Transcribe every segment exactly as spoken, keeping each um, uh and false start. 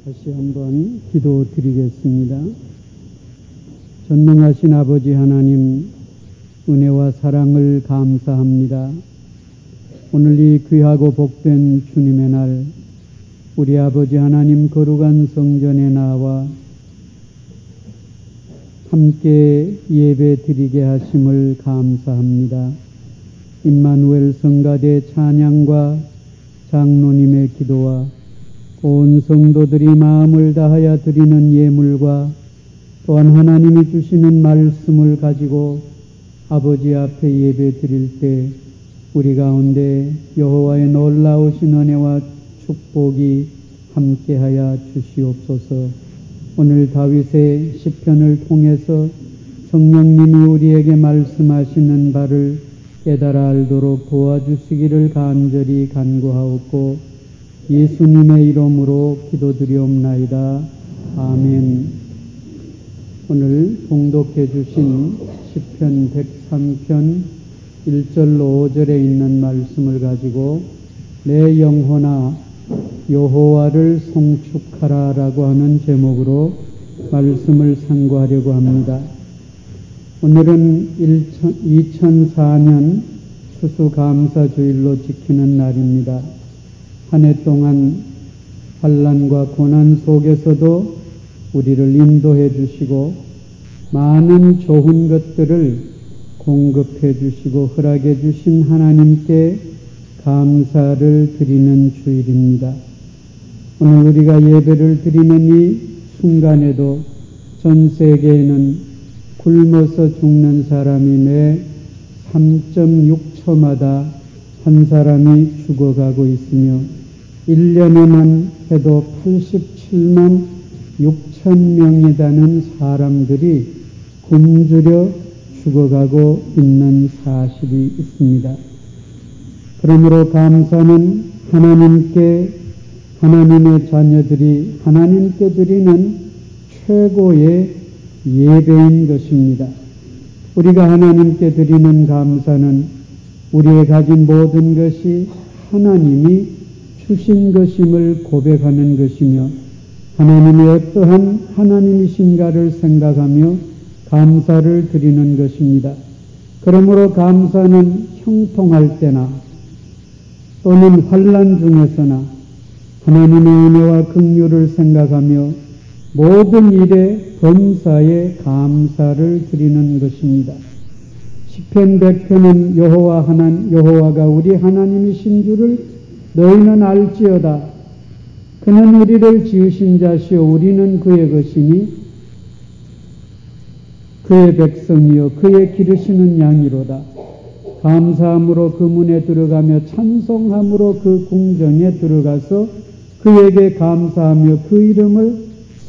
다시 한번 기도 드리겠습니다. 전능하신 아버지 하나님, 은혜와 사랑을 감사합니다. 오늘 이 귀하고 복된 주님의 날, 우리 아버지 하나님 거룩한 성전에 나와 함께 예배 드리게 하심을 감사합니다. 임마누엘 성가대 찬양과 장로님의 기도와 온 성도들이 마음을 다하여 드리는 예물과 또한 하나님이 주시는 말씀을 가지고 아버지 앞에 예배 드릴 때 우리 가운데 여호와의 놀라우신 은혜와 축복이 함께하여 주시옵소서. 오늘 다윗의 시편을 통해서 성령님이 우리에게 말씀하시는 바를 깨달아 알도록 도와주시기를 간절히 간구하옵고 예수님의 이름으로 기도드리옵나이다. 아멘. 오늘 봉독해 주신 시편 백삼 편 일 절로 오 절에 있는 말씀을 가지고 내 영혼아 여호와를 송축하라 라고 하는 제목으로 말씀을 상고하려고 합니다. 오늘은 이천사 년 추수감사주일로 지키는 날입니다. 한 해 동안 환난과 고난 속에서도 우리를 인도해 주시고 많은 좋은 것들을 공급해 주시고 허락해 주신 하나님께 감사를 드리는 주일입니다. 오늘 우리가 예배를 드리는 이 순간에도 전 세계에는 굶어서 죽는 사람이 매 삼 점 육 초마다 한 사람이 죽어가고 있으며 일 년에만 해도 팔십칠만 육천 명이라는 사람들이 굶주려 죽어가고 있는 사실이 있습니다. 그러므로 감사는 하나님께 하나님의 자녀들이 하나님께 드리는 최고의 예배인 것입니다. 우리가 하나님께 드리는 감사는 우리의 가진 모든 것이 하나님이 주신 것임을 고백하는 것이며 하나님이 어떠한 하나님이신가를 생각하며 감사를 드리는 것입니다. 그러므로 감사는 형통할 때나 또는 환난 중에서나 하나님의 은혜와 긍휼을 생각하며 모든 일에 범사에 감사를 드리는 것입니다. 시편 백 편은 여호와 하나님, 여호와가 우리 하나님이신 줄을 너희는 알지어다. 그는 우리를 지으신 자시요 우리는 그의 것이니 그의 백성이요 그의 기르시는 양이로다. 감사함으로 그 문에 들어가며 찬송함으로 그 궁정에 들어가서 그에게 감사하며 그 이름을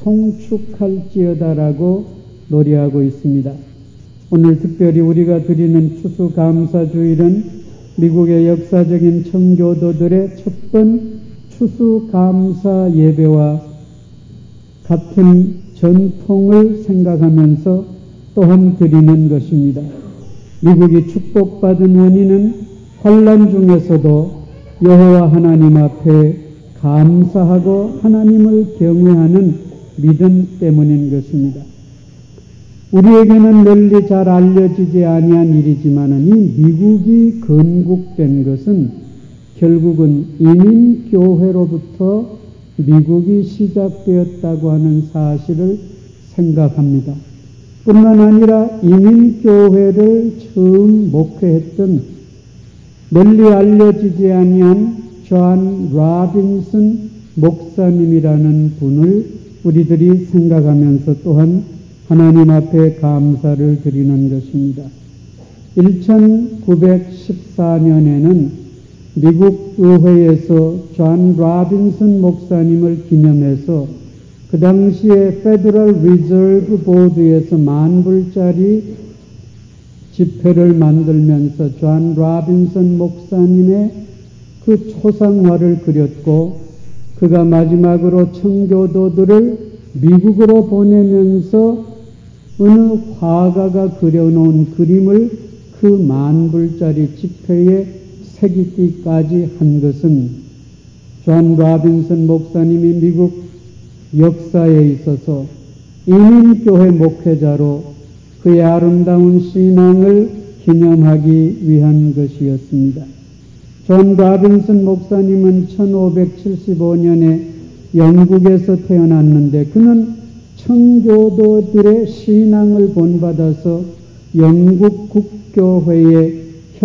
송축할지어다라고 노래하고 있습니다. 오늘 특별히 우리가 드리는 추수감사주일은 미국의 역사적인 청교도들의 첫 번 추수감사 예배와 같은 전통을 생각하면서 또한 드리는 것입니다. 미국이 축복받은 원인은 환난 중에서도 여호와 하나님 앞에 감사하고 하나님을 경외하는 믿음 때문인 것입니다. 우리에게는 널리 잘 알려지지 아니한 일이지만 이 미국이 건국된 것은 결국은 이민교회로부터 미국이 시작되었다고 하는 사실을 생각합니다. 뿐만 아니라 이민교회를 처음 목회했던 널리 알려지지 아니한 존 라빈슨 목사님이라는 분을 우리들이 생각하면서 또한 하나님 앞에 감사를 드리는 것입니다. 천구백십사 년에는 미국 의회에서 존 라빈슨 목사님을 기념해서 그 당시에 페더럴 리저브 보드에서 만 불짜리 지폐를 만들면서 존 라빈슨 목사님의 그 초상화를 그렸고 그가 마지막으로 청교도들을 미국으로 보내면서 어느 화가가 그려놓은 그림을 그 만 불짜리 지폐에 새기기까지 한 것은 존 라빈슨 목사님이 미국 역사에 있어서 이민교회 목회자로 그의 아름다운 신앙을 기념하기 위한 것이었습니다. 존 라빈슨 목사님은 천오백칠십오 년에 영국에서 태어났는데 그는 청교도들의 신앙을 본받아서 영국 국교회의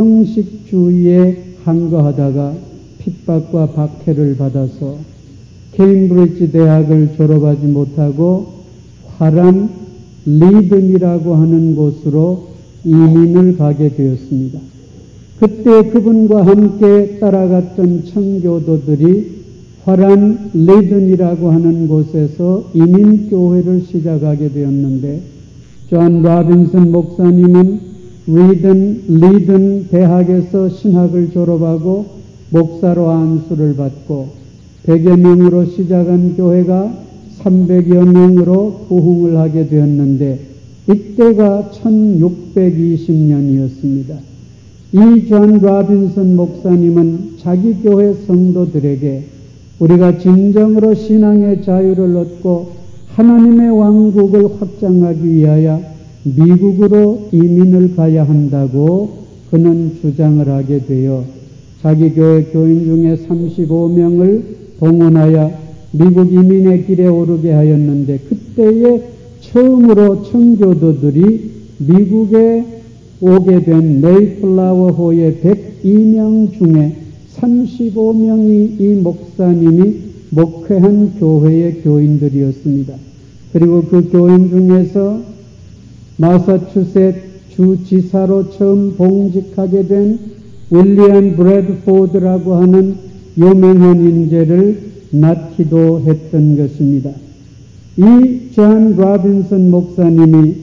형식주의에 항거하다가 핍박과 박해를 받아서 케임브리지 대학을 졸업하지 못하고 화란 리든이라고 하는 곳으로 이민을 가게 되었습니다. 그때 그분과 함께 따라갔던 청교도들이 화란 리든이라고 하는 곳에서 이민교회를 시작하게 되었는데 존 라빈슨 목사님은 리든, 리든 대학에서 신학을 졸업하고 목사로 안수를 받고 백여 명으로 시작한 교회가 삼백여 명으로 부흥을 하게 되었는데 이때가 천육백이십 년이었습니다. 이 존 라빈슨 목사님은 자기 교회 성도들에게 우리가 진정으로 신앙의 자유를 얻고 하나님의 왕국을 확장하기 위하여 미국으로 이민을 가야 한다고 그는 주장을 하게 되어 자기 교회 교인 중에 삼십오 명을 동원하여 미국 이민의 길에 오르게 하였는데 그때에 처음으로 청교도들이 미국에 오게 된 메이플라워호의 백이 명 중에 삼십오 명이 이 목사님이 목회한 교회의 교인들이었습니다. 그리고 그 교인 중에서 마사추세츠 주지사로 처음 봉직하게 된 윌리엄 브래드포드라고 하는 유명한 인재를 낳기도 했던 것입니다. 이 존 라빈슨 목사님이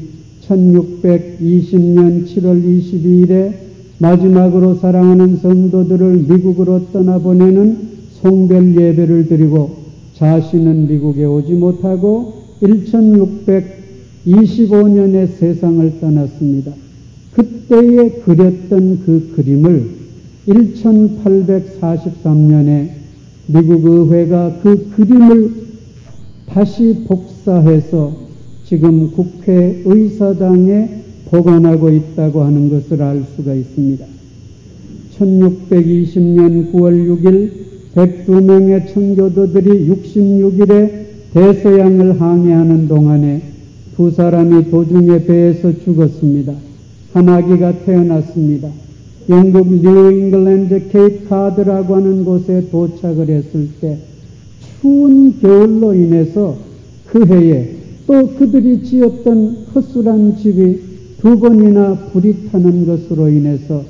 천육백이십 년 칠월 이십이일에 마지막으로 사랑하는 성도들을 미국으로 떠나보내는 송별 예배를 드리고 자신은 미국에 오지 못하고 천육백이십오 년에 세상을 떠났습니다. 그때에 그렸던 그 그림을 천팔백사십삼 년에 미국 의회가 그 그림을 다시 복사해서 지금 국회의사당에 보관하고 있다고 하는 것을 알 수가 있습니다. 천육백이십 년 구월 육일 백이 명의 청교도들이 육십육 일에 대서양을 항해하는 동안에 두 사람이 도중에 배에서 죽었습니다. 한 아기가 태어났습니다. 영국 뉴 잉글랜드 케이프 카드라고 하는 곳에 도착을 했을 때 추운 겨울로 인해서 그 해에 또 그들이 지었던 허술한 집이 두 번이나 불이 타는 것으로 인해서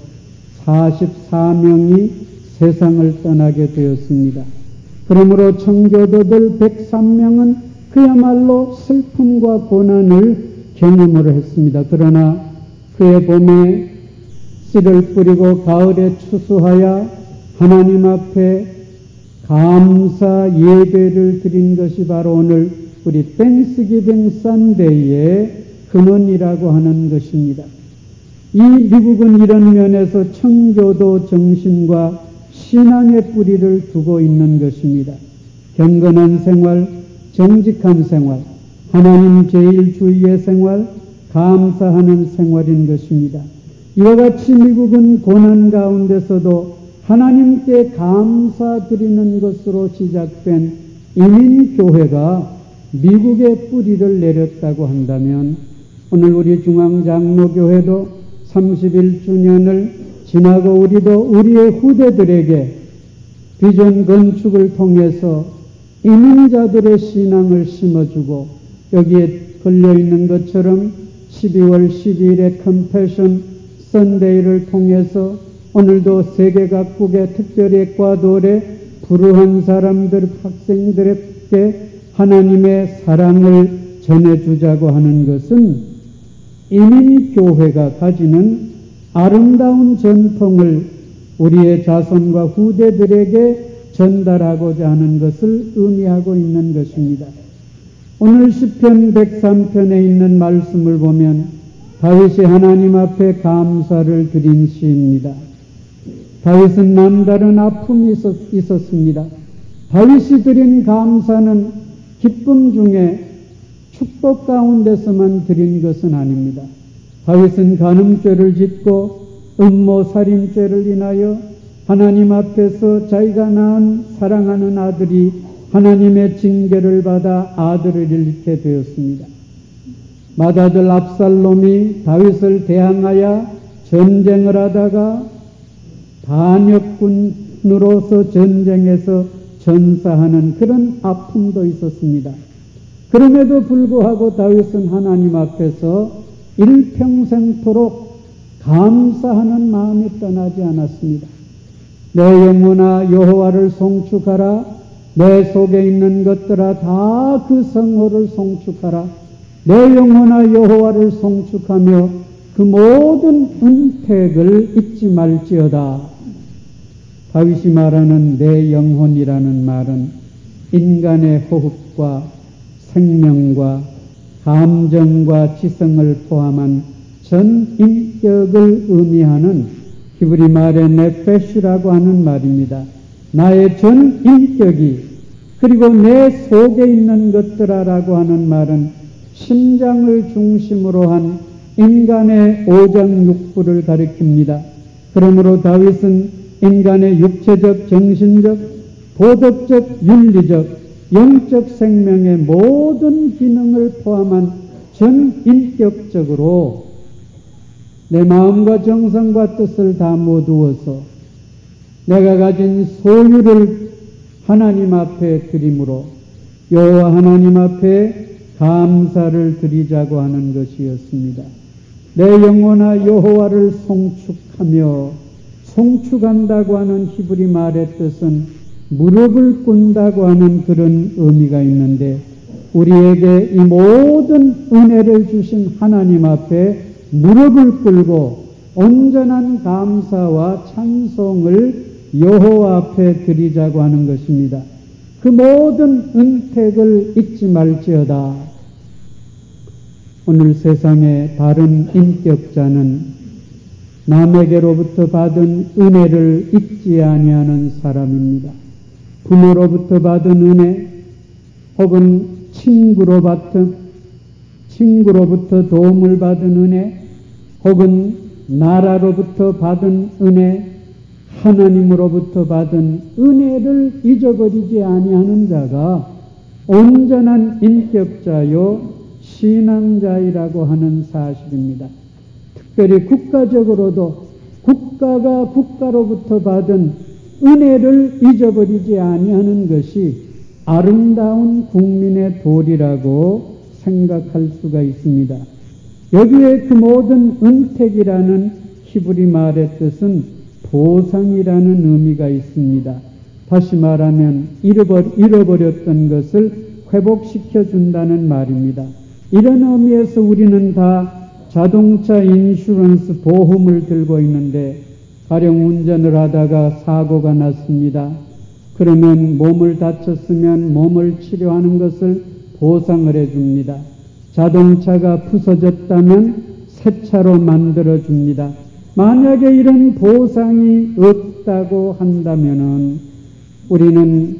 사십사 명이 세상을 떠나게 되었습니다. 그러므로 청교도들 백삼 명은 그야말로 슬픔과 고난을 경험을 했습니다. 그러나 그의 봄에 씨를 뿌리고 가을에 추수하여 하나님 앞에 감사 예배를 드린 것이 바로 오늘 우리 땡스기빙 선데이의 근원이라고 하는 것입니다. 이 미국은 이런 면에서 청교도 정신과 신앙의 뿌리를 두고 있는 것입니다. 경건한 생활, 정직한 생활, 하나님 제일주의의 생활, 감사하는 생활인 것입니다. 이와 같이 미국은 고난 가운데서도 하나님께 감사드리는 것으로 시작된 이민교회가 미국의 뿌리를 내렸다고 한다면 오늘 우리 중앙장로교회도 삼십일 주년을 지나고 우리도 우리의 후대들에게 비전 건축을 통해서 이민자들의 신앙을 심어주고 여기에 걸려있는 것처럼 십이월 십이일에 컴패션 선데이를 통해서 오늘도 세계 각국의 특별히 에콰도르의 불우한 사람들, 학생들에게 하나님의 사랑을 전해주자고 하는 것은 이민교회가 가지는 아름다운 전통을 우리의 자손과 후대들에게 전달하고자 하는 것을 의미하고 있는 것입니다. 오늘 시편 백삼 편에 있는 말씀을 보면 다윗이 하나님 앞에 감사를 드린 시입니다. 다윗은 남다른 아픔이 있었, 있었습니다. 다윗이 드린 감사는 기쁨 중에 축복 가운데서만 드린 것은 아닙니다. 다윗은 간음죄를 짓고 음모살인죄를 인하여 하나님 앞에서 자기가 낳은 사랑하는 아들이 하나님의 징계를 받아 아들을 잃게 되었습니다. 맏아들 압살롬이 다윗을 대항하여 전쟁을 하다가 반역군으로서 전쟁에서 전사하는 그런 아픔도 있었습니다. 그럼에도 불구하고 다윗은 하나님 앞에서 일평생토록 감사하는 마음이 떠나지 않았습니다. 내 영혼아 여호와를 송축하라. 내 속에 있는 것들아 다 그 성호를 송축하라. 내 영혼아 여호와를 송축하며 그 모든 은택을 잊지 말지어다. 다윗이 말하는 내 영혼이라는 말은 인간의 호흡과 생명과 감정과 지성을 포함한 전 인격을 의미하는 히브리 말의 네페시라고 하는 말입니다. 나의 전 인격이 그리고 내 속에 있는 것들아라고 하는 말은 심장을 중심으로 한 인간의 오장육부를 가리킵니다. 그러므로 다윗은 인간의 육체적, 정신적, 도덕적, 윤리적, 영적 생명의 모든 기능을 포함한 전 인격적으로 내 마음과 정성과 뜻을 다 모두어서 내가 가진 소유를 하나님 앞에 드림으로 여호와 하나님 앞에 감사를 드리자고 하는 것이었습니다. 내 영혼아 여호와를 송축하며, 송축한다고 하는 히브리 말의 뜻은 무릎을 꿇는다고 하는 그런 의미가 있는데, 우리에게 이 모든 은혜를 주신 하나님 앞에 무릎을 꿇고 온전한 감사와 찬송을 여호와 앞에 드리자고 하는 것입니다. 그 모든 은택을 잊지 말지어다. 오늘 세상의 바른 인격자는 남에게로부터 받은 은혜를 잊지 아니하는 사람입니다. 부모로부터 받은 은혜, 혹은 친구로 받은, 친구로부터 도움을 받은 은혜, 혹은 나라로부터 받은 은혜, 하나님으로부터 받은 은혜를 잊어버리지 아니하는 자가 온전한 인격자요 신앙자이라고 하는 사실입니다. 특별히 국가적으로도 국가가 국가로부터 받은 은혜를 잊어버리지 아니하는 것이 아름다운 국민의 도리라고 생각할 수가 있습니다. 여기에 그 모든 은택이라는 히브리 말의 뜻은 보상이라는 의미가 있습니다. 다시 말하면 잃어버렸던 것을 회복시켜 준다는 말입니다. 이런 의미에서 우리는 다 자동차 인슈런스 보험을 들고 있는데, 가령 운전을 하다가 사고가 났습니다. 그러면 몸을 다쳤으면 몸을 치료하는 것을 보상을 해줍니다. 자동차가 부서졌다면 새 차로 만들어줍니다. 만약에 이런 보상이 없다고 한다면은 우리는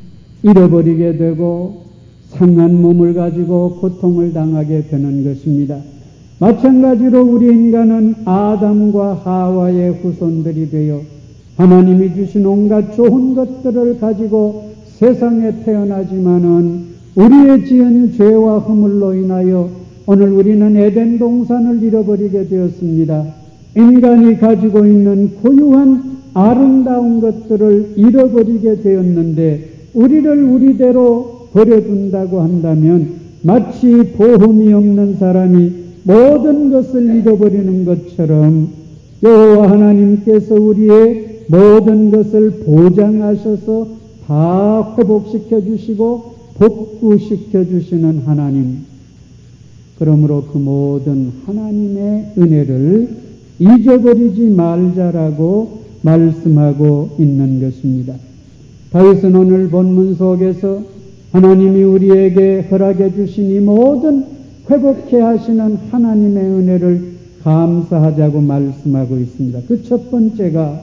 잃어버리게 되고 상한 몸을 가지고 고통을 당하게 되는 것입니다. 마찬가지로 우리 인간은 아담과 하와의 후손들이 되어 하나님이 주신 온갖 좋은 것들을 가지고 세상에 태어나지만은 우리의 지은 죄와 허물로 인하여 오늘 우리는 에덴 동산을 잃어버리게 되었습니다. 인간이 가지고 있는 고유한 아름다운 것들을 잃어버리게 되었는데, 우리를 우리대로 버려둔다고 한다면 마치 보험이 없는 사람이 모든 것을 잃어버리는 것처럼 여호와 하나님께서 우리의 모든 것을 보장하셔서 다 회복시켜 주시고 복구시켜 주시는 하나님, 그러므로 그 모든 하나님의 은혜를 잊어버리지 말자라고 말씀하고 있는 것입니다. 다윗은 오늘 본문 속에서 하나님이 우리에게 허락해 주신 이 모든 회복해 하시는 하나님의 은혜를 감사하자고 말씀하고 있습니다. 그 첫 번째가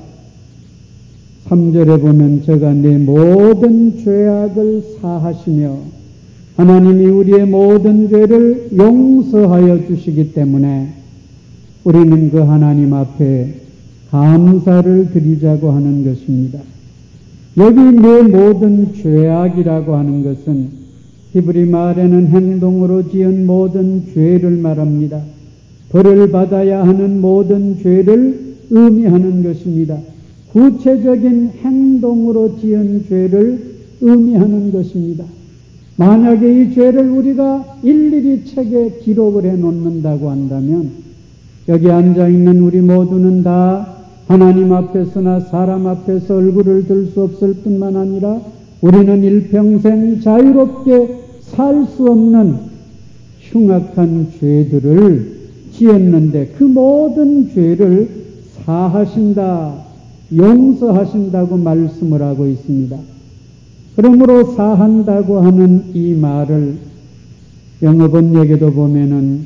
삼 절에 보면 저가 내 모든 죄악을 사하시며 하나님이 우리의 모든 죄를 용서하여 주시기 때문에 우리는 그 하나님 앞에 감사를 드리자고 하는 것입니다. 여기 내 모든 죄악이라고 하는 것은 히브리 말에는 행동으로 지은 모든 죄를 말합니다. 벌을 받아야 하는 모든 죄를 의미하는 것입니다. 구체적인 행동으로 지은 죄를 의미하는 것입니다. 만약에 이 죄를 우리가 일일이 책에 기록을 해 놓는다고 한다면 여기 앉아있는 우리 모두는 다 하나님 앞에서나 사람 앞에서 얼굴을 들 수 없을 뿐만 아니라 우리는 일평생 자유롭게 살 수 없는 흉악한 죄들을 지었는데 그 모든 죄를 사하신다, 용서하신다고 말씀을 하고 있습니다. 그러므로 사한다고 하는 이 말을 영어 번역에도 보면은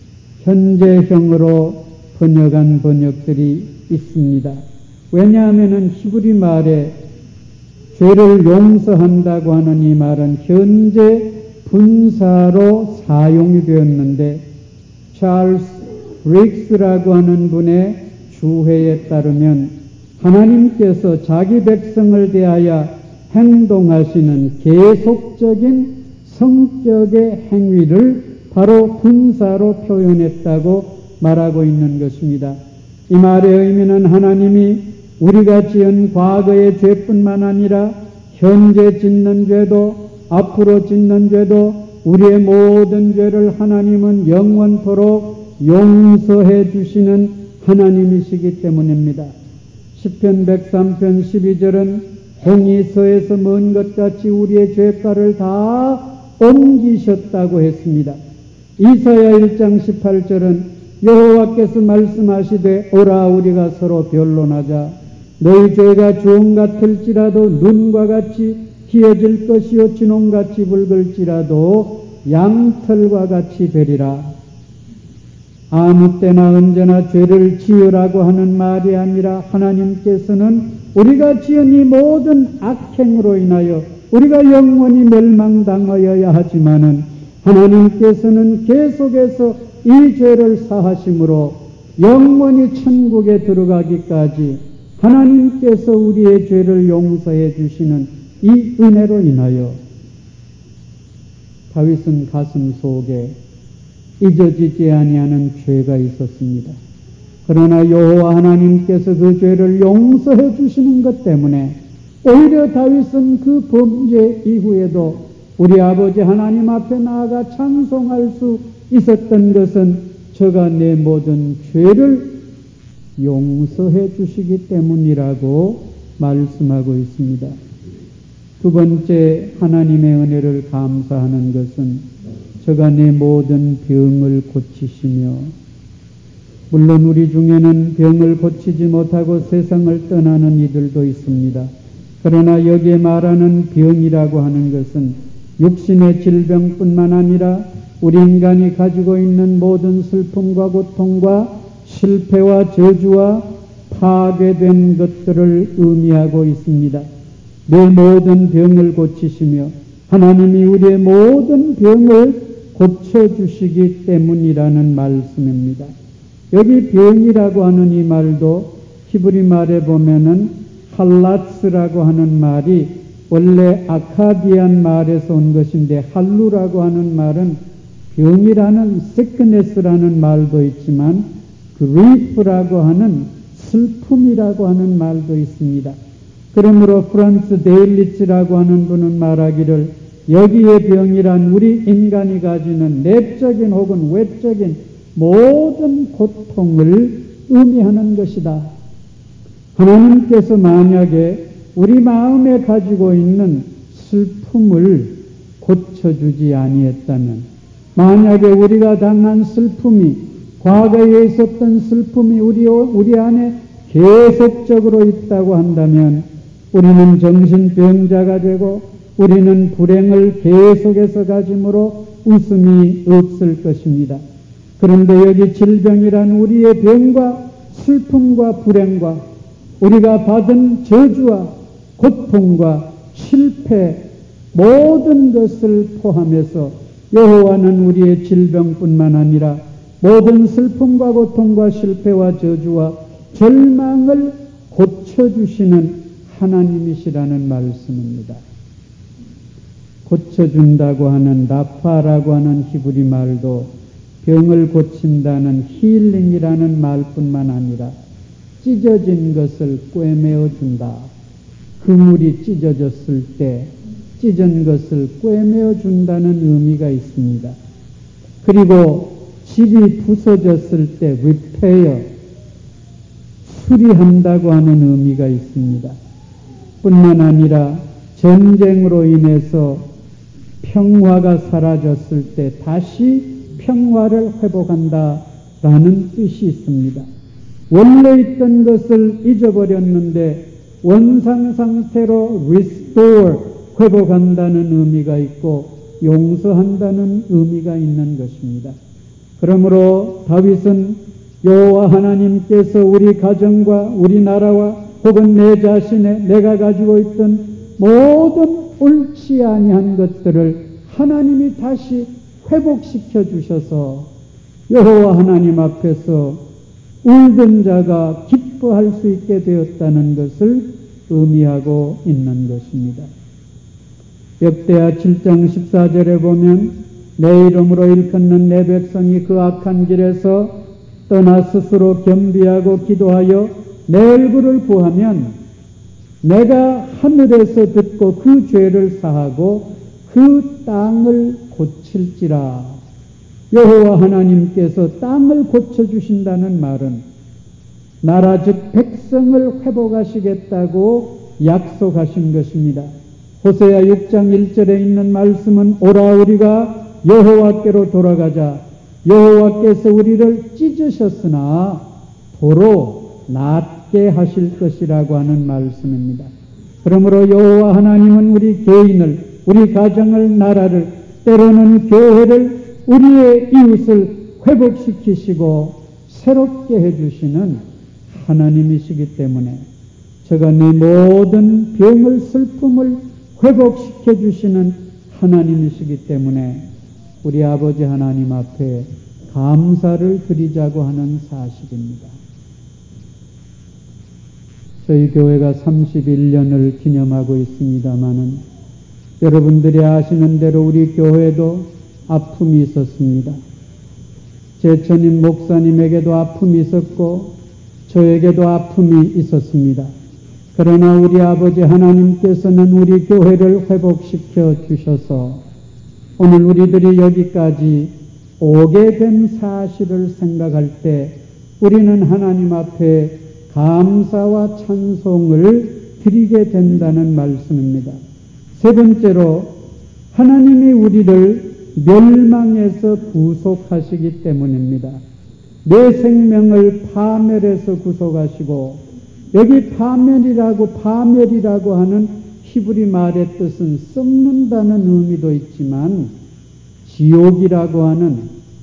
현재형으로 번역한 번역들이 있습니다. 왜냐하면은 히브리 말에 죄를 용서한다고 하는 이 말은 현재 분사로 사용이 되었는데 찰스 브릭스라고 하는 분의 주회에 따르면 하나님께서 자기 백성을 대하여 행동하시는 계속적인 성격의 행위를 바로 분사로 표현했다고 말하고 있는 것입니다. 이 말의 의미는 하나님이 우리가 지은 과거의 죄뿐만 아니라 현재 짓는 죄도 앞으로 짓는 죄도 우리의 모든 죄를 하나님은 영원토록 용서해 주시는 하나님이시기 때문입니다. 시편 백삼 편 십이 절은 홍이 서에서 먼 것 같이 우리의 죄가를 다 옮기셨다고 했습니다. 이사야 일 장 십팔 절은 여호와께서 말씀하시되 오라 우리가 서로 변론하자 너희 죄가 주홍 같을지라도 눈과 같이 희어질 것이요 진홍같이 붉을지라도 양털과 같이 되리라. 아무 때나 언제나 죄를 지으라고 하는 말이 아니라 하나님께서는 우리가 지은 이 모든 악행으로 인하여 우리가 영원히 멸망당하여야 하지만은 하나님께서는 계속해서 이 죄를 사하심으로 영원히 천국에 들어가기까지 하나님께서 우리의 죄를 용서해 주시는 이 은혜로 인하여 다윗은 가슴 속에 잊어지지 아니하는 죄가 있었습니다. 그러나 여호와 하나님께서 그 죄를 용서해 주시는 것 때문에 오히려 다윗은 그 범죄 이후에도 우리 아버지 하나님 앞에 나아가 찬송할 수 있었던 것은 저가 내 모든 죄를 용서해 주시기 때문이라고 말씀하고 있습니다. 두 번째 하나님의 은혜를 감사하는 것은 저가 내 모든 병을 고치시며 물론 우리 중에는 병을 고치지 못하고 세상을 떠나는 이들도 있습니다. 그러나 여기에 말하는 병이라고 하는 것은 육신의 질병뿐만 아니라 우리 인간이 가지고 있는 모든 슬픔과 고통과 실패와 저주와 파괴된 것들을 의미하고 있습니다. 내 모든 병을 고치시며 하나님이 우리의 모든 병을 고쳐주시기 때문이라는 말씀입니다. 여기 병이라고 하는 이 말도 히브리 말에 보면은 할라츠라고 하는 말이 원래 아카디안 말에서 온 것인데 할루라고 하는 말은 병이라는 sickness라는 말도 있지만 grief라고 하는 슬픔이라고 하는 말도 있습니다. 그러므로 프란츠 데일리츠라고 하는 분은 말하기를 여기에 병이란 우리 인간이 가지는 내적인 혹은 외적인 모든 고통을 의미하는 것이다. 하나님께서 만약에 우리 마음에 가지고 있는 슬픔을 고쳐주지 아니했다면, 만약에 우리가 당한 슬픔이, 과거에 있었던 슬픔이 우리, 우리 안에 계속적으로 있다고 한다면 우리는 정신병자가 되고 우리는 불행을 계속해서 가짐으로 웃음이 없을 것입니다. 그런데 여기 질병이란 우리의 병과 슬픔과 불행과 우리가 받은 저주와 고통과 실패, 모든 것을 포함해서 여호와는 우리의 질병뿐만 아니라 모든 슬픔과 고통과 실패와 저주와 절망을 고쳐주시는 하나님이시라는 말씀입니다. 고쳐준다고 하는 라파라고 하는 히브리 말도 병을 고친다는 힐링이라는 말뿐만 아니라 찢어진 것을 꿰매어 준다. 그물이 찢어졌을 때 찢은 것을 꿰매어 준다는 의미가 있습니다. 그리고 집이 부서졌을 때 repair, 수리한다고 하는 의미가 있습니다. 뿐만 아니라 전쟁으로 인해서 평화가 사라졌을 때 다시 평화를 회복한다라는 뜻이 있습니다. 원래 있던 것을 잊어버렸는데 원상 상태로 restore, 회복한다는 의미가 있고 용서한다는 의미가 있는 것입니다. 그러므로 다윗은 여호와 하나님께서 우리 가정과 우리 나라와 혹은 내 자신의 내가 가지고 있던 모든 옳지 아니한 것들을 하나님이 다시 회복시켜 주셔서 여호와 하나님 앞에서 울던 자가 기뻐할 수 있게 되었다는 것을 의미하고 있는 것입니다. 역대하 칠 장 십사 절에 보면 내 이름으로 일컫는 내 백성이 그 악한 길에서 떠나 스스로 겸비하고 기도하여 내 얼굴을 구하면 내가 하늘에서 듣고 그 죄를 사하고 그 땅을 고칠지라. 여호와 하나님께서 땅을 고쳐주신다는 말은 나라 즉 백성을 회복하시겠다고 약속하신 것입니다. 호세아 육 장 일 절에 있는 말씀은 오라 우리가 여호와께로 돌아가자. 여호와께서 우리를 찢으셨으나 도로 낫게 하실 것이라고 하는 말씀입니다. 그러므로 여호와 하나님은 우리 개인을, 우리 가정을, 나라를, 때로는 교회를, 우리의 이웃을 회복시키시고 새롭게 해주시는 하나님이시기 때문에 저가 네 모든 병을, 슬픔을 회복시켜 주시는 하나님이시기 때문에 우리 아버지 하나님 앞에 감사를 드리자고 하는 사실입니다. 저희 교회가 삼십일 년을 기념하고 있습니다마는 여러분들이 아시는 대로 우리 교회도 아픔이 있었습니다. 제 전임 목사님에게도 아픔이 있었고 저에게도 아픔이 있었습니다. 그러나 우리 아버지 하나님께서는 우리 교회를 회복시켜 주셔서 오늘 우리들이 여기까지 오게 된 사실을 생각할 때 우리는 하나님 앞에 감사와 찬송을 드리게 된다는 말씀입니다. 세 번째로 하나님이 우리를 멸망에서 구속하시기 때문입니다. 내 생명을 파멸에서 구속하시고 여기 파멸이라고 파멸이라고 하는 히브리 말의 뜻은 썩는다는 의미도 있지만 지옥이라고 하는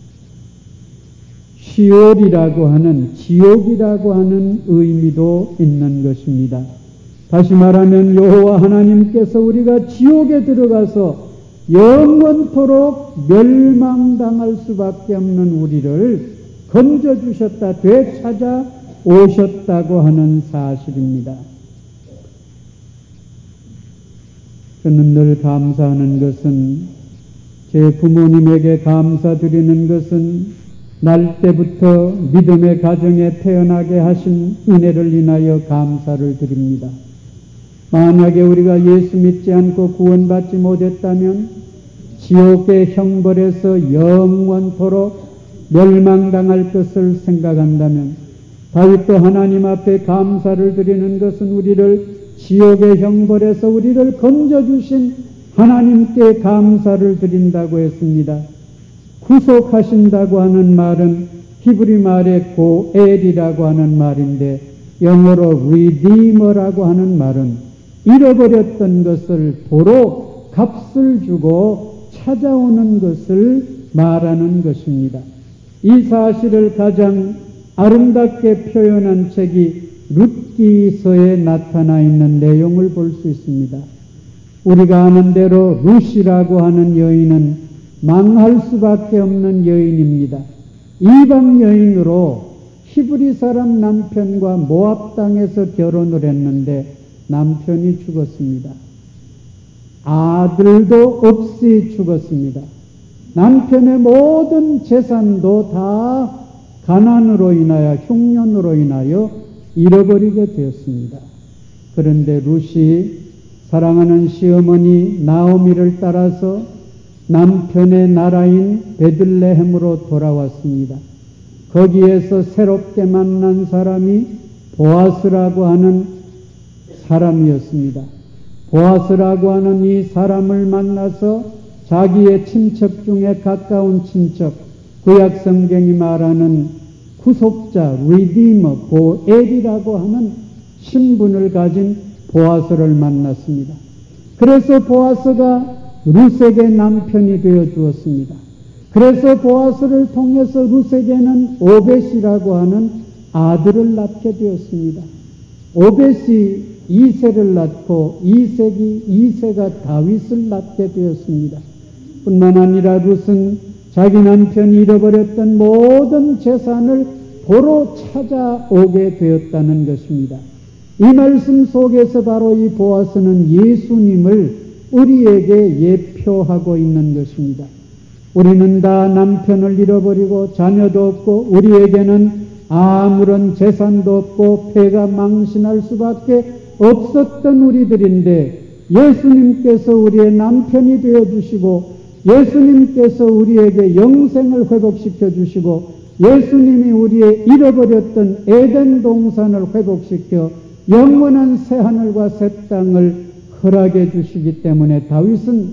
시올이라고 하는 지옥이라고 하는 의미도 있는 것입니다. 다시 말하면 여호와 하나님께서 우리가 지옥에 들어가서 영원토록 멸망당할 수밖에 없는 우리를 건져주셨다, 되찾아 오셨다고 하는 사실입니다. 저는 늘 감사하는 것은 제 부모님에게 감사드리는 것은 날 때부터 믿음의 가정에 태어나게 하신 은혜를 인하여 감사를 드립니다. 만약에 우리가 예수 믿지 않고 구원받지 못했다면 지옥의 형벌에서 영원토록 멸망당할 것을 생각한다면 다윗도 하나님 앞에 감사를 드리는 것은 우리를 지옥의 형벌에서 우리를 건져주신 하나님께 감사를 드린다고 했습니다. 구속하신다고 하는 말은 히브리 말의 고엘이라고 하는 말인데 영어로 redeemer라고 하는 말은 잃어버렸던 것을 도로 값을 주고 찾아오는 것을 말하는 것입니다. 이 사실을 가장 아름답게 표현한 책이 룻기서에 나타나 있는 내용을 볼 수 있습니다. 우리가 아는 대로 루시라고 하는 여인은 망할 수밖에 없는 여인입니다. 이방 여인으로 히브리 사람 남편과 모압 땅에서 결혼을 했는데 남편이 죽었습니다. 아들도 없이 죽었습니다. 남편의 모든 재산도 다 가난으로 인하여 흉년으로 인하여 잃어버리게 되었습니다. 그런데 룻이 사랑하는 시어머니 나오미를 따라서 남편의 나라인 베들레헴으로 돌아왔습니다. 거기에서 새롭게 만난 사람이 보아스라고 하는 사람이었습니다. 보아스라고 하는 이 사람을 만나서 자기의 친척 중에 가까운 친척, 구약 성경이 말하는 구속자, 리디머, 보엘이라고 하는 신분을 가진 보아스를 만났습니다. 그래서 보아스가 룻에게 남편이 되어 주었습니다. 그래서 보아스를 통해서 룻에게는 오벳이라고 하는 아들을 낳게 되었습니다. 오벳이 이새를 낳고 이색이 이새가 다윗을 낳게 되었습니다. 뿐만 아니라 룻은 자기 남편이 잃어버렸던 모든 재산을 도로 찾아오게 되었다는 것입니다. 이 말씀 속에서 바로 이 보아스는 예수님을 우리에게 예표하고 있는 것입니다. 우리는 다 남편을 잃어버리고 자녀도 없고 우리에게는 아무런 재산도 없고 폐가 망신할 수밖에 없었던 우리들인데 예수님께서 우리의 남편이 되어주시고 예수님께서 우리에게 영생을 회복시켜 주시고 예수님이 우리의 잃어버렸던 에덴 동산을 회복시켜 영원한 새하늘과 새 땅을 허락해 주시기 때문에 다윗은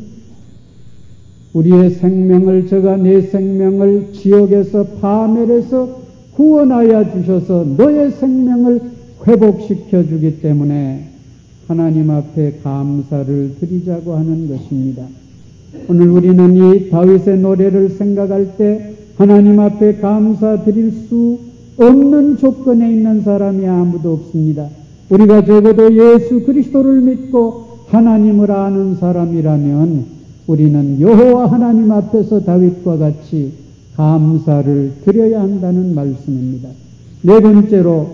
우리의 생명을 저가 내 생명을 지옥에서 파멸해서 구원하여 주셔서 너의 생명을 회복시켜 주기 때문에 하나님 앞에 감사를 드리자고 하는 것입니다. 오늘 우리는 이 다윗의 노래를 생각할 때 하나님 앞에 감사드릴 수 없는 조건에 있는 사람이 아무도 없습니다. 우리가 적어도 예수 그리스도를 믿고 하나님을 아는 사람이라면 우리는 여호와 하나님 앞에서 다윗과 같이 감사를 드려야 한다는 말씀입니다. 네 번째로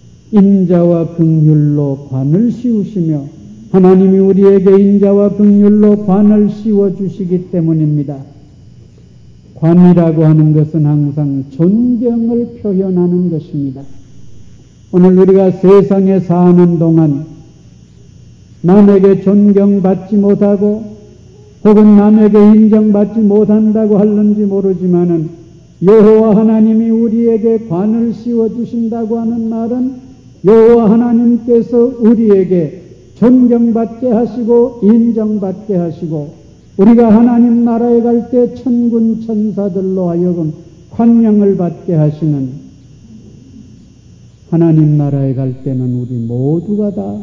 인자와 긍휼로 관을 씌우시며 하나님이 우리에게 인자와 긍휼로 관을 씌워주시기 때문입니다. 관이라고 하는 것은 항상 존경을 표현하는 것입니다. 오늘 우리가 세상에 사는 동안 남에게 존경받지 못하고 혹은 남에게 인정받지 못한다고 하는지 모르지만은 여호와 하나님이 우리에게 관을 씌워주신다고 하는 말은 여호와 하나님께서 우리에게 존경받게 하시고 인정받게 하시고 우리가 하나님 나라에 갈 때 천군 천사들로 하여금 환영을 받게 하시는 하나님 나라에 갈 때는 우리 모두가 다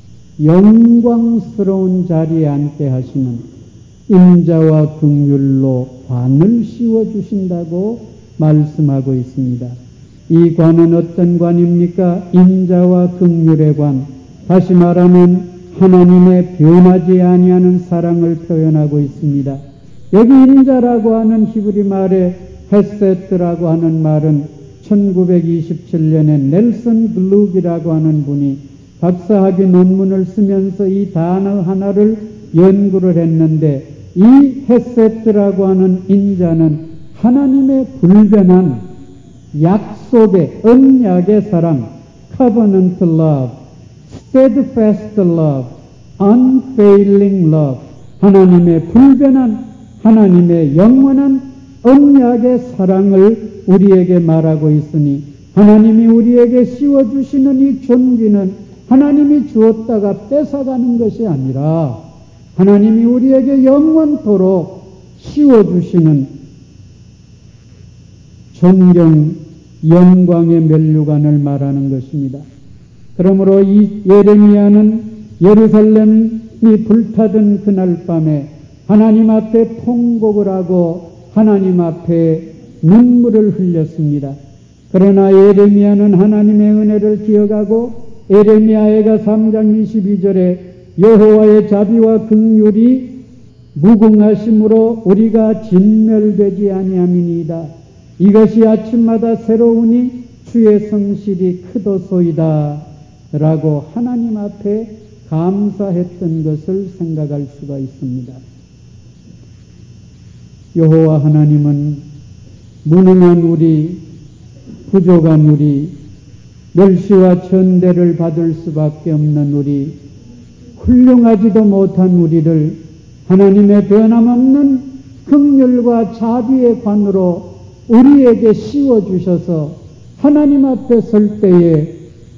영광스러운 자리에 앉게 하시는 인자와 긍휼로 관을 씌워주신다고 말씀하고 있습니다. 이 관은 어떤 관입니까? 인자와 긍휼의 관. 다시 말하면 하나님의 변하지 아니하는 사랑을 표현하고 있습니다. 여기 인자라고 하는 히브리 말에 헤세트라고 하는 말은 천구백이십칠 년에 넬슨 글룩이라고 하는 분이 박사학위 논문을 쓰면서 이 단어 하나를 연구를 했는데 이 헤세트라고 하는 인자는 하나님의 불변한 약속의 언약의 사랑, covenant love, steadfast love, unfailing love, 하나님의 불변한 하나님의 영원한 언약의 사랑을 우리에게 말하고 있으니 하나님이 우리에게 씌워주시는 이 존귀는 하나님이 주었다가 뺏어가는 것이 아니라 하나님이 우리에게 영원토록 씌워주시는 존경, 영광의 면류관을 말하는 것입니다. 그러므로 이 예레미야는 예루살렘이 불타던 그날 밤에 하나님 앞에 통곡을 하고 하나님 앞에 눈물을 흘렸습니다. 그러나 예레미야는 하나님의 은혜를 기억하고 예레미야가 삼 장 이십이 절에 여호와의 자비와 긍휼이 무궁하심으로 우리가 진멸되지 아니함이니이다. 이것이 아침마다 새로우니 주의 성실이 크도소이다 라고 하나님 앞에 감사했던 것을 생각할 수가 있습니다. 여호와 하나님은 무능한 우리, 부족한 우리, 멸시와 천대를 받을 수밖에 없는 우리, 훌륭하지도 못한 우리를 하나님의 변함없는 긍휼과 자비의 관으로 우리에게 씌워주셔서 하나님 앞에 설 때에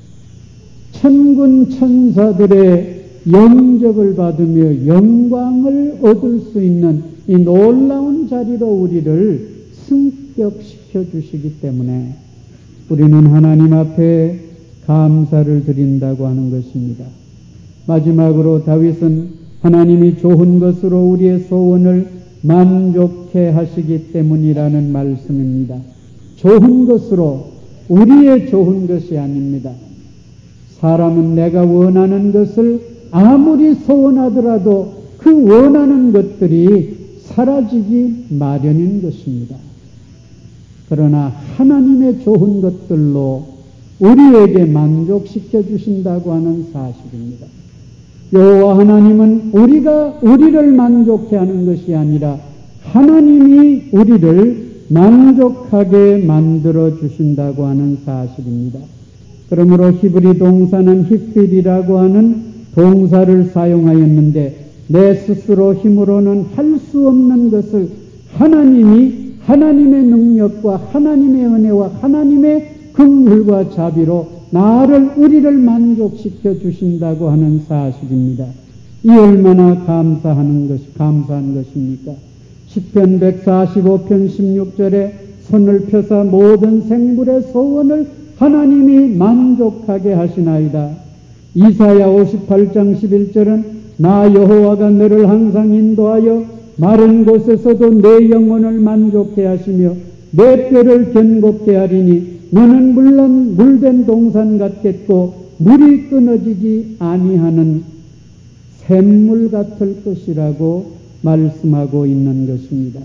천군 천사들의 영접을 받으며 영광을 얻을 수 있는 이 놀라운 자리로 우리를 승격시켜 주시기 때문에 우리는 하나님 앞에 감사를 드린다고 하는 것입니다. 마지막으로 다윗은 하나님이 좋은 것으로 우리의 소원을 만족해 하시기 때문이라는 말씀입니다. 좋은 것으로, 우리의 좋은 것이 아닙니다. 사람은 내가 원하는 것을 아무리 소원하더라도 그 원하는 것들이 사라지기 마련인 것입니다. 그러나 하나님의 좋은 것들로 우리에게 만족시켜 주신다고 하는 사실입니다. 여호와 하나님은 우리가 우리를 만족해 하는 것이 아니라 하나님이 우리를 만족하게 만들어 주신다고 하는 사실입니다. 그러므로 히브리 동사는 히필이라고 하는 동사를 사용하였는데 내 스스로 힘으로는 할 수 없는 것을 하나님이 하나님의 능력과 하나님의 은혜와 하나님의 긍휼과 자비로 나를 우리를 만족시켜 주신다고 하는 사실입니다. 이 얼마나 감사하는 것이 감사한 것입니까? 시편 백사십오 편 십육 절에 손을 펴사 모든 생물의 소원을 하나님이 만족하게 하시나이다. 이사야 오십팔 장 십일 절은 나 여호와가 너를 항상 인도하여 마른 곳에서도 내 영혼을 만족해 하시며 내 뼈를 견곱게 하리니 너는 물론 물된 동산 같겠고 물이 끊어지지 아니하는 샘물 같을 것이라고 말씀하고 있는 것입니다.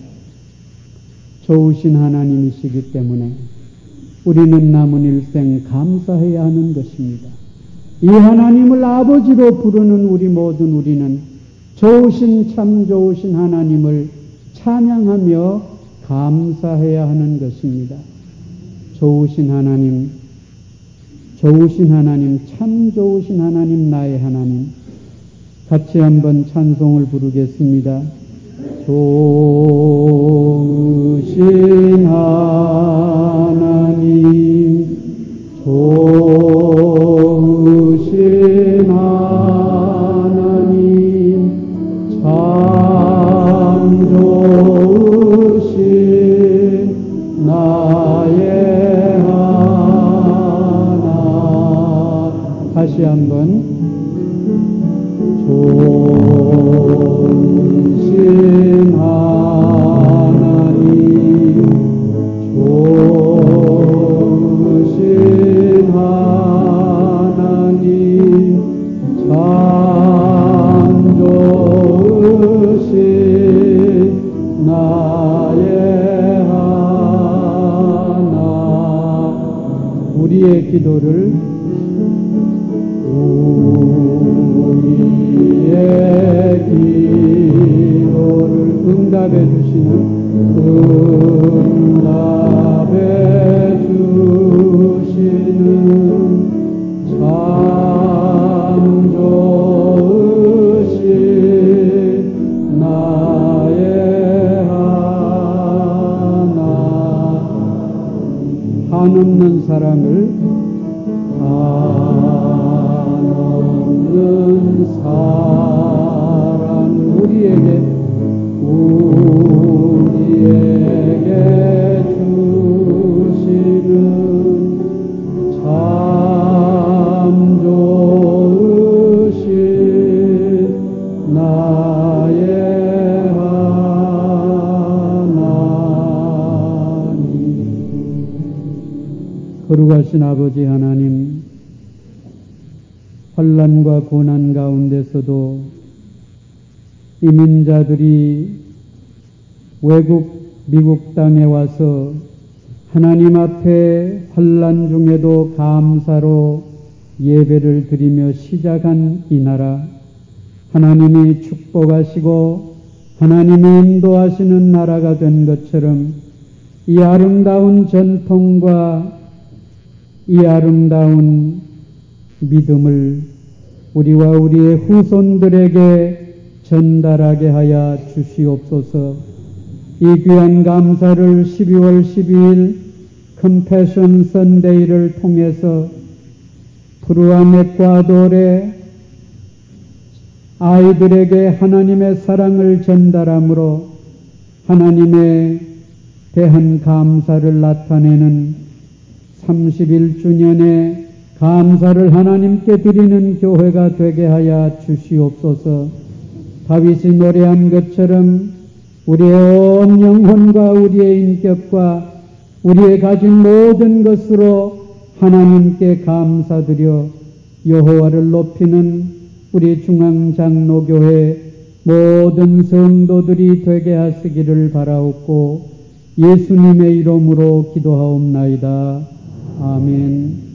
좋으신 하나님이시기 때문에 우리는 남은 일생 감사해야 하는 것입니다. 이 하나님을 아버지로 부르는 우리 모든 우리는 좋으신 참 좋으신 하나님을 찬양하며 감사해야 하는 것입니다. 좋으신 하나님, 좋으신 하나님, 참 좋으신 하나님, 나의 하나님. 같이 한번 찬송을 부르겠습니다. 좋으신 하나님, 좋으신 하나님, 참 좋으신 나의 하나. 다시 한번 좋으신 하나님, 좋으신 하나님, 참 좋으신 나의 하나. 우리의 기도를 우리의 기도를 응답해 주시는 응답해 주시는 참 좋으신 나의 하나. 한없는 사랑을 한없는 사랑 우리에게 우리에게 주시는 참 좋으신 나의 하나님. 거룩하신 아버지 하나님, 환난과 고난 가운데서도 이민자들이 외국 미국 땅에 와서 하나님 앞에 환난 중에도 감사로 예배를 드리며 시작한 이 나라, 하나님이 축복하시고 하나님이 인도하시는 나라가 된 것처럼 이 아름다운 전통과 이 아름다운 믿음을 우리와 우리의 후손들에게 전달하게 하여 주시옵소서. 이 귀한 감사를 십이월 십이일 컴패션 선데이를 통해서 프루안 에콰도르의 아이들에게 하나님의 사랑을 전달함으로 하나님에 대한 감사를 나타내는 삼십일 주년의 감사를 하나님께 드리는 교회가 되게 하여 주시옵소서. 다윗이 노래한 것처럼 우리의 온 영혼과 우리의 인격과 우리의 가진 모든 것으로 하나님께 감사드려 여호와를 높이는 우리 중앙장로교회 모든 성도들이 되게 하시기를 바라옵고 예수님의 이름으로 기도하옵나이다. 아멘.